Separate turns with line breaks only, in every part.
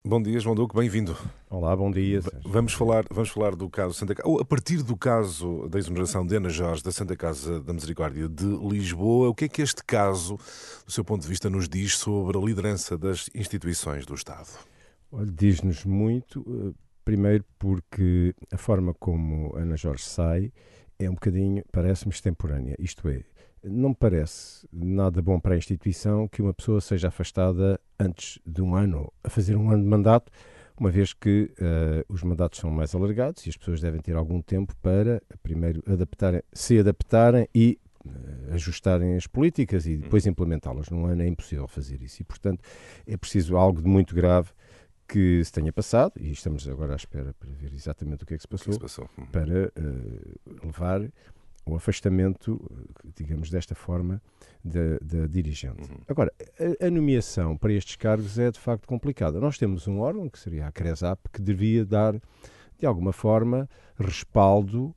Bom dia, João Duque, bem-vindo.
Olá, bom dia, Sérgio.
Vamos falar do caso Santa Casa, ou a partir do caso da exoneração de Ana Jorge da Santa Casa da Misericórdia de Lisboa. O que é que este caso, do seu ponto de vista, nos diz sobre a liderança das instituições do Estado?
Olha, diz-nos muito, primeiro porque a forma como Ana Jorge sai é um bocadinho, parece-me, extemporânea. Isto é, não me parece nada bom para a instituição que uma pessoa seja afastada antes de um ano, a fazer um ano de mandato, uma vez que os mandatos são mais alargados e as pessoas devem ter algum tempo para, primeiro, se adaptarem e ajustarem as políticas e depois implementá-las. Num ano é impossível fazer isso e, portanto, é preciso algo de muito grave que se tenha passado, e estamos agora à espera para ver exatamente o que é que se passou. Para levar o afastamento, digamos desta forma, da dirigente. Agora, a nomeação para estes cargos é de facto complicada. Nós temos um órgão, que seria a CRESAP, que devia dar, de alguma forma, respaldo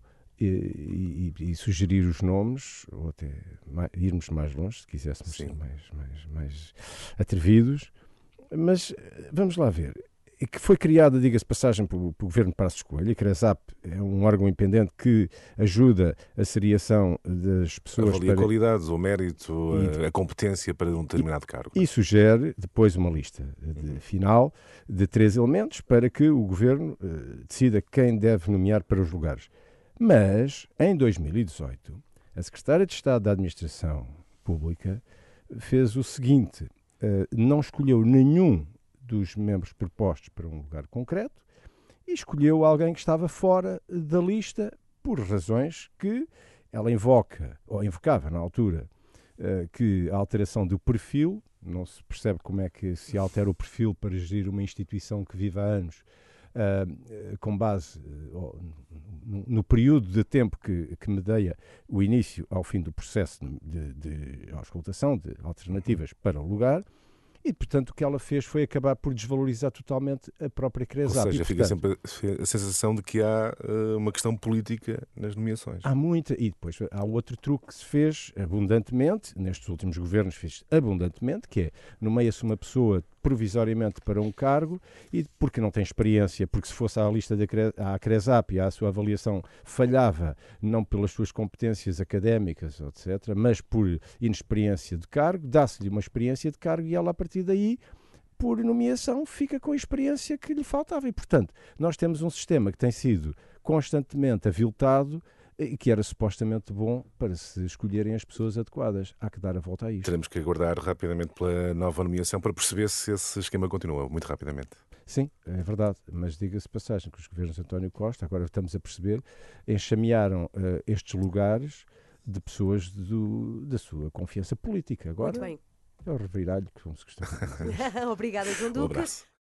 e sugerir os nomes, ou até irmos mais longe, se quiséssemos ser mais atrevidos. Mas vamos lá ver. E que foi criada, diga-se passagem, pelo governo de Passos Coelho. A CRESAP é um órgão independente que ajuda a seriação das pessoas.
Avalia qualidades, o mérito, a competência para um determinado cargo.
E sugere depois uma lista final de 3 elementos para que o governo decida quem deve nomear para os lugares. Mas, em 2018, a secretária de Estado da Administração Pública fez o seguinte: não escolheu nenhum dos membros propostos para um lugar concreto e escolheu alguém que estava fora da lista por razões que ela invocava na altura, que a alteração do perfil, não se percebe como é que se altera o perfil para gerir uma instituição que vive há anos, com base no período de tempo que medeia o início ao fim do processo de auscultação de alternativas para o lugar. E, portanto, o que ela fez foi acabar por desvalorizar totalmente a própria CRESAP.
Ou seja, fica sempre a sensação de que há uma questão política nas nomeações.
Há muita. E depois há outro truque que se fez abundantemente, nestes últimos governos fez abundantemente, que é nomeia-se uma pessoa provisoriamente para um cargo e porque não tem experiência, porque se fosse à lista à CRESAP e à sua avaliação falhava, não pelas suas competências académicas, etc., mas por inexperiência de cargo, dá-se-lhe uma experiência de cargo e ela, a partir daí, por nomeação, fica com a experiência que lhe faltava. E, portanto, nós temos um sistema que tem sido constantemente aviltado e que era supostamente bom para se escolherem as pessoas adequadas. Há que dar a volta a isto.
Teremos que aguardar rapidamente pela nova nomeação para perceber se esse esquema continua, muito rapidamente.
Sim, é verdade, mas diga-se passagem que os governos de António Costa, agora estamos a perceber, enxamearam estes lugares de pessoas da sua confiança política. Agora
muito bem.
é o reviralho, como se costuma dizer.
Obrigada, João Duque.
Um abraço.